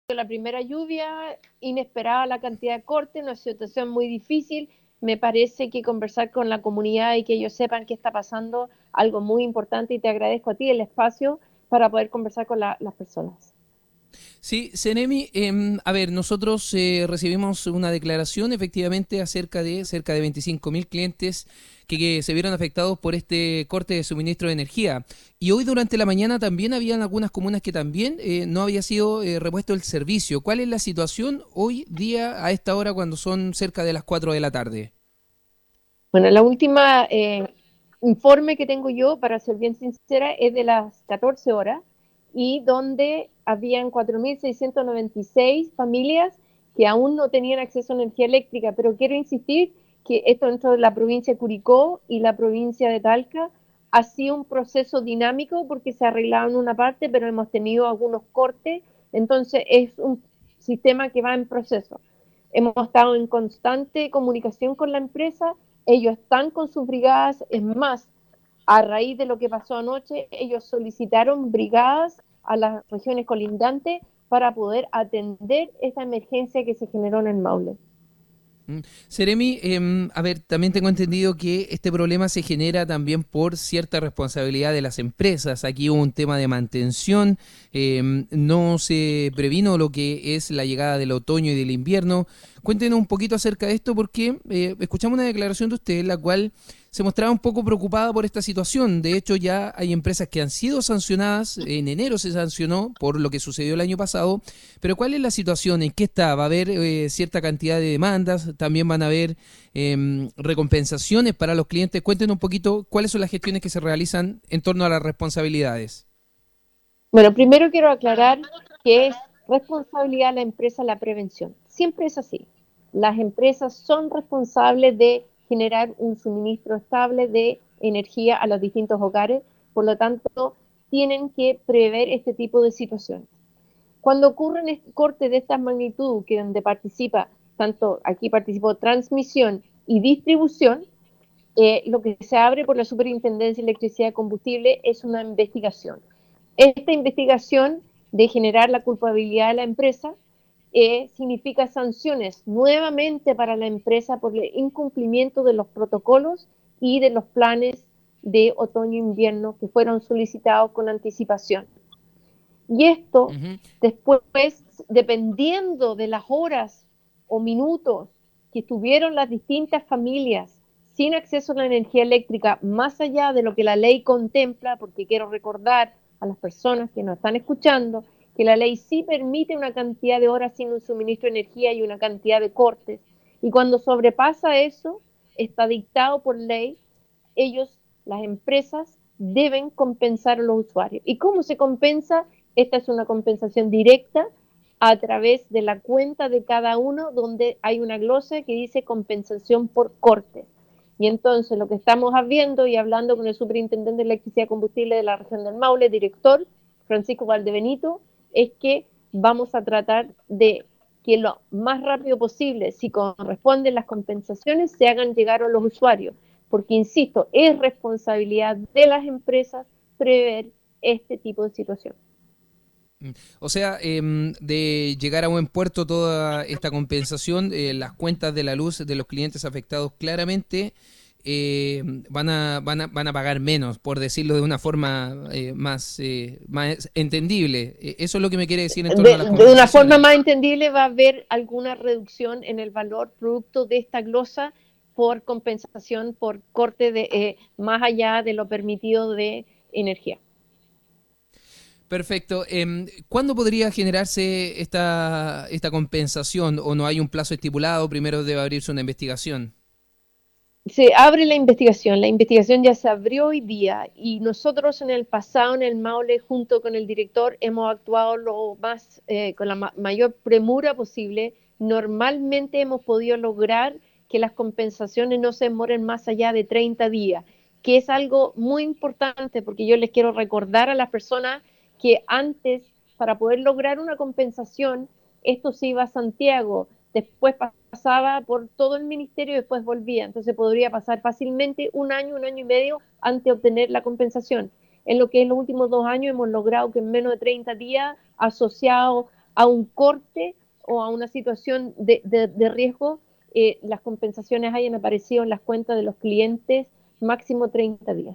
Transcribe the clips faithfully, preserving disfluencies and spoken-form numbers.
la primera lluvia, inesperada la cantidad de cortes, una situación muy difícil. Me parece que conversar con la comunidad y que ellos sepan qué está pasando, algo muy importante, y te agradezco a ti el espacio para poder conversar con la, las personas. Sí, Senemi, eh, a ver, nosotros eh, recibimos una declaración efectivamente acerca de cerca de veinticinco mil clientes que, que se vieron afectados por este corte de suministro de energía. Y hoy durante la mañana también habían algunas comunas que también eh, no había sido eh, repuesto el servicio. ¿Cuál es la situación hoy día a esta hora cuando son cerca de las cuatro de la tarde? Bueno, la última eh, informe que tengo yo, para ser bien sincera, es de las catorce horas, y donde habían cuatro mil seiscientas noventa y seis familias que aún no tenían acceso a energía eléctrica. Pero quiero insistir que esto dentro de la provincia de Curicó y la provincia de Talca ha sido un proceso dinámico, porque se arreglaron una parte, pero hemos tenido algunos cortes. Entonces es un sistema que va en proceso. Hemos estado en constante comunicación con la empresa. Ellos están con sus brigadas. Es más, a raíz de lo que pasó anoche, ellos solicitaron brigadas a las regiones colindantes para poder atender esta emergencia que se generó en el Maule. Mm. Seremi, eh, a ver, también tengo entendido que este problema se genera también por cierta responsabilidad de las empresas. Aquí hubo un tema de mantención, eh, no se previno lo que es la llegada del otoño y del invierno. Cuéntenos un poquito acerca de esto porque eh, escuchamos una declaración de usted en la cual se mostraba un poco preocupada por esta situación. De hecho, ya hay empresas que han sido sancionadas. En enero se sancionó por lo que sucedió el año pasado. Pero ¿cuál es la situación? ¿En qué está? ¿Va a haber eh, cierta cantidad de demandas? ¿También van a haber eh, recompensaciones para los clientes? Cuéntenos un poquito cuáles son las gestiones que se realizan en torno a las responsabilidades. Bueno, primero quiero aclarar que es responsabilidad de la empresa la prevención. Siempre es así. Las empresas son responsables de generar un suministro estable de energía a los distintos hogares. Por lo tanto, tienen que prever este tipo de situaciones. Cuando ocurren cortes de esta magnitud, que donde participa, tanto aquí participó transmisión y distribución, eh, lo que se abre por la Superintendencia de Electricidad y Combustible es una investigación. Esta investigación de generar la culpabilidad de la empresa eh, significa sanciones nuevamente para la empresa por el incumplimiento de los protocolos y de los planes de otoño-invierno que fueron solicitados con anticipación. Y esto Ujú. después, dependiendo de las horas o minutos que tuvieron las distintas familias sin acceso a la energía eléctrica, más allá de lo que la ley contempla, porque quiero recordar a las personas que nos están escuchando que la ley sí permite una cantidad de horas sin un suministro de energía y una cantidad de cortes, y cuando sobrepasa eso, está dictado por ley, ellos, las empresas, deben compensar a los usuarios. ¿Y cómo se compensa? Esta es una compensación directa a través de la cuenta de cada uno, donde hay una glosa que dice compensación por cortes. Y entonces lo que estamos viendo y hablando con el superintendente de electricidad y combustible de la región del Maule, director Francisco Valdebenito, es que vamos a tratar de que lo más rápido posible, si corresponden las compensaciones, se hagan llegar a los usuarios. Porque, insisto, es responsabilidad de las empresas prever este tipo de situación. Mm. O sea, em, de llegar a buen puerto toda esta compensación, eh, las cuentas de la luz de los clientes afectados claramente eh, van, a, van, a, van a pagar menos, por decirlo de una forma eh, más, eh, más entendible. Eh, Eso es lo que me quiere decir en torno a De, las de, una forma compensaciones. más entendible, va a haber alguna reducción en el valor producto de esta glosa por compensación, por corte de eh, más allá de lo permitido de energía. Perfecto. Em, ¿Cuándo podría generarse esta, esta compensación o no hay un plazo estipulado? Primero debe abrirse una investigación. Se abre la investigación, la investigación ya se abrió hoy día, y nosotros en el pasado en el Maule junto con el director hemos actuado lo más eh, con la ma mayor premura posible. Normalmente hemos podido lograr que las compensaciones no se demoren más allá de treinta días, que es algo muy importante, porque yo les quiero recordar a las personas que antes, para poder lograr una compensación, esto se iba a Santiago, después pasaba por todo el ministerio y después volvía. Entonces podría pasar fácilmente un año, un año y medio antes de obtener la compensación. En lo que en los últimos dos años hemos logrado que en menos de treinta días, asociado a un corte o a una situación de, de, de riesgo, eh, las compensaciones hayan aparecido en las cuentas de los clientes máximo treinta días.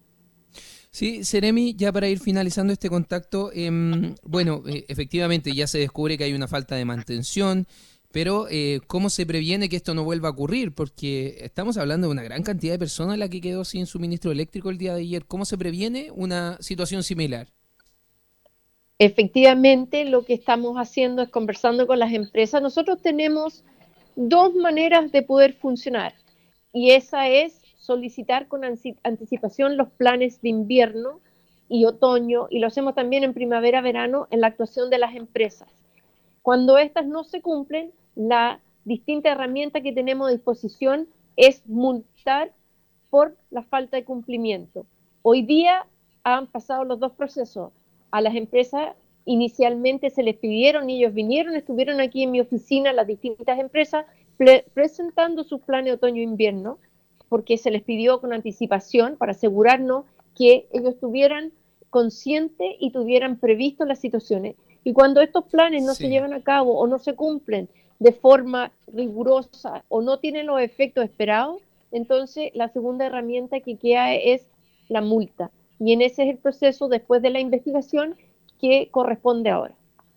Sí, Seremi, ya para ir finalizando este contacto, eh, bueno, eh, efectivamente ya se descubre que hay una falta de mantención, pero eh, ¿cómo se previene que esto no vuelva a ocurrir? Porque estamos hablando de una gran cantidad de personas la que quedó sin suministro eléctrico el día de ayer. ¿Cómo se previene una situación similar? Efectivamente, lo que estamos haciendo es conversando con las empresas. Nosotros tenemos dos maneras de poder funcionar y esa es solicitar con anticipación los planes de invierno y otoño, y lo hacemos también en primavera, verano, en la actuación de las empresas. Cuando estas no se cumplen, la distinta herramienta que tenemos a disposición es multar por la falta de cumplimiento. Hoy día han pasado los dos procesos. A las empresas inicialmente se les pidieron y ellos vinieron, estuvieron aquí en mi oficina, las distintas empresas, pre presentando sus planes de otoño-invierno, porque se les pidió con anticipación para asegurarnos que ellos estuvieran conscientes y tuvieran previsto las situaciones. Y cuando estos planes no Sí. se llevan a cabo o no se cumplen de forma rigurosa o no tienen los efectos esperados, entonces la segunda herramienta que queda es la multa. Y en ese es el proceso después de la investigación que corresponde ahora.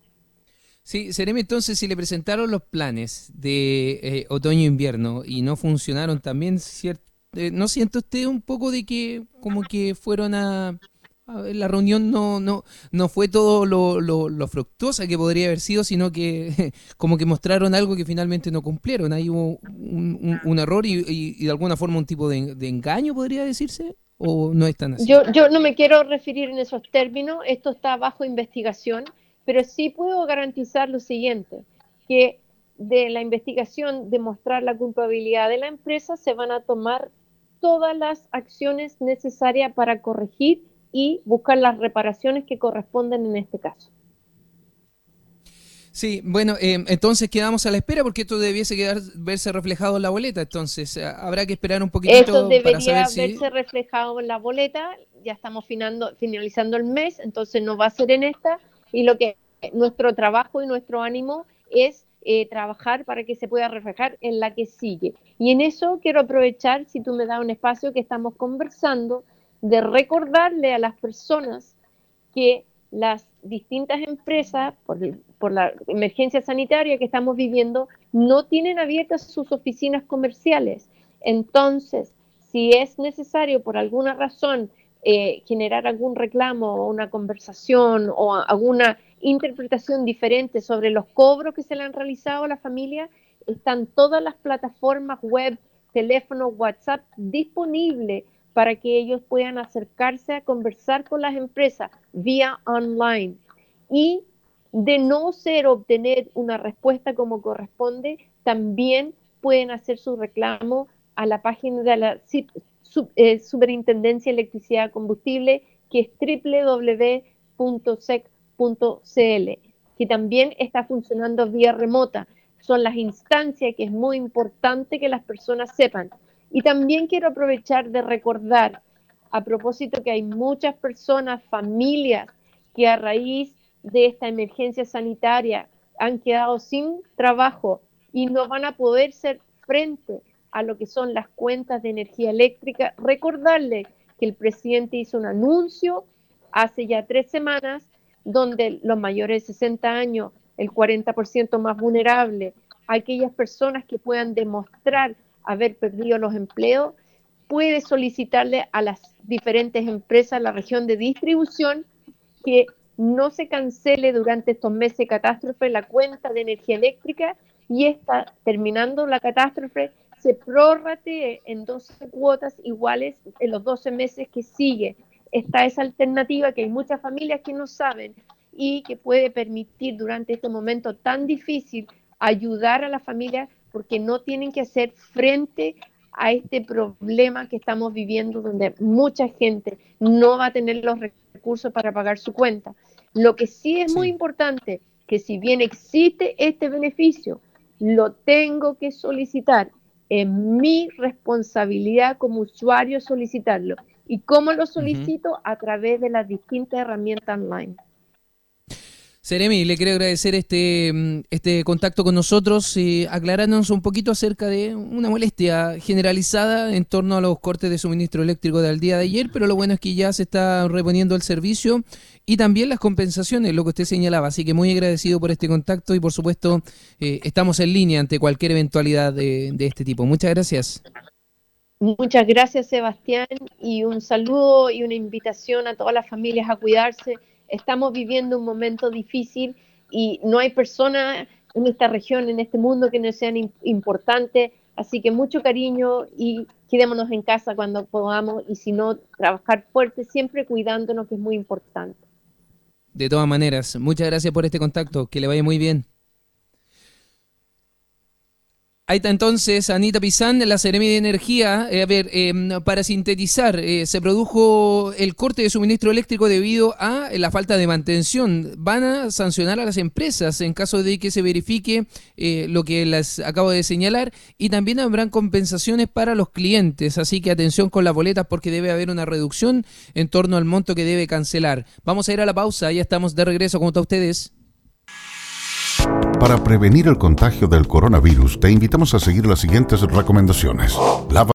Sí, Seremi, entonces si le presentaron los planes de eh, otoño-invierno y no funcionaron también, cier- eh, ¿no siente usted un poco de que como que fueron a... a ver, la reunión no, no, no fue todo lo, lo, lo fructuosa que podría haber sido, sino que como que mostraron algo que finalmente no cumplieron? Ahí hubo un, un, un error y, y- y de alguna forma un tipo de, de engaño, podría decirse, ¿o no es tan así? Yo, yo no me quiero referir en esos términos, esto está bajo investigación, pero sí puedo garantizar lo siguiente, que de la investigación de mostrar la culpabilidad de la empresa se van a tomar todas las acciones necesarias para corregir y buscar las reparaciones que corresponden en este caso. Sí, bueno, eh, entonces quedamos a la espera porque esto debiese quedar, verse reflejado en la boleta, entonces eh, habrá que esperar un Eso poquitito para saber debería si... verse reflejado en la boleta, ya estamos finando, finalizando el mes, entonces no va a ser en esta, y lo que nuestro trabajo y nuestro ánimo es eh, trabajar para que se pueda reflejar en la que sigue. Y en eso quiero aprovechar, si tú me das un espacio que estamos conversando, de recordarle a las personas que las distintas empresas, por, el, por la emergencia sanitaria que estamos viviendo, no tienen abiertas sus oficinas comerciales. Entonces, si es necesario por alguna razón eh, generar algún reclamo o una conversación o a, alguna interpretación diferente sobre los cobros que se le han realizado a la familia, están todas las plataformas web, teléfono, WhatsApp disponibles para que ellos puedan acercarse a conversar con las empresas vía online. Y de no ser obtener una respuesta como corresponde, también pueden hacer su reclamo a la página de la eh, Superintendencia de Electricidad y Combustible, que es doble u doble u doble u punto sec punto c l, que también está funcionando vía remota. Son las instancias que es muy importante que las personas sepan. Y también quiero aprovechar de recordar, a propósito que hay muchas personas, familias, que a raíz de esta emergencia sanitaria han quedado sin trabajo y no van a poder ser frente a lo que son las cuentas de energía eléctrica. Recordarles que el presidente hizo un anuncio hace ya tres semanas donde los mayores de sesenta años, el cuarenta por ciento más vulnerable, aquellas personas que puedan demostrar haber perdido los empleos, puede solicitarle a las diferentes empresas, la región de distribución, que no se cancele durante estos meses de catástrofe la cuenta de energía eléctrica y esta, terminando la catástrofe, se prorrate en doce cuotas iguales en los doce meses que sigue. Está esa alternativa que hay muchas familias que no saben y que puede permitir durante este momento tan difícil ayudar a las familias porque no tienen que hacer frente a este problema que estamos viviendo donde mucha gente no va a tener los recursos para pagar su cuenta. Lo que sí es muy Sí. importante, que si bien existe este beneficio, lo tengo que solicitar. Es mi responsabilidad como usuario solicitarlo. ¿Y cómo lo Ujú. solicito? A través de las distintas herramientas online. Seremi, le quiero agradecer este, este contacto con nosotros, eh, aclarándonos un poquito acerca de una molestia generalizada en torno a los cortes de suministro eléctrico del día de ayer, pero lo bueno es que ya se está reponiendo el servicio y también las compensaciones, lo que usted señalaba. Así que muy agradecido por este contacto y por supuesto eh, estamos en línea ante cualquier eventualidad de, de este tipo. Muchas gracias. Muchas gracias, Sebastián, y un saludo y una invitación a todas las familias a cuidarse. Estamos viviendo un momento difícil y no hay persona en esta región, en este mundo, que no sean importantes, así que mucho cariño y quedémonos en casa cuando podamos, y si no, trabajar fuerte, siempre cuidándonos, que es muy importante. De todas maneras, muchas gracias por este contacto, que le vaya muy bien. Ahí está entonces Anita Pizán, la Seremi de Energía. Eh, a ver, eh, para sintetizar, eh, se produjo el corte de suministro eléctrico debido a la falta de mantención. Van a sancionar a las empresas en caso de que se verifique eh, lo que les acabo de señalar, y también habrán compensaciones para los clientes. Así que atención con las boletas, porque debe haber una reducción en torno al monto que debe cancelar. Vamos a ir a la pausa, ya estamos de regreso junto a ustedes. Para prevenir el contagio del coronavirus, te invitamos a seguir las siguientes recomendaciones. Lava